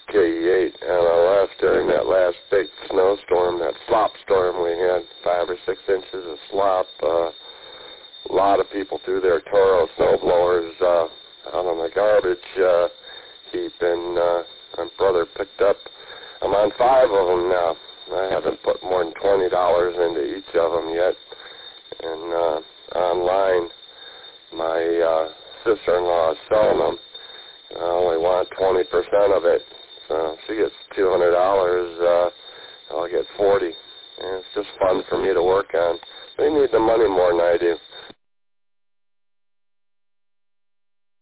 KE8, and I left during that last big snowstorm, that slop storm we had, 5 or 6 inches of slop. A lot of people threw their Toro snowblowers out on the garbage heap, and my brother picked up. I'm on 5 of them now. I haven't put more than $20 into each of them yet. And online, my sister-in-law is selling them. I only want 20% of it. So if she gets $200, I'll get $40. And it's just fun for me to work on. They need the money more than I do.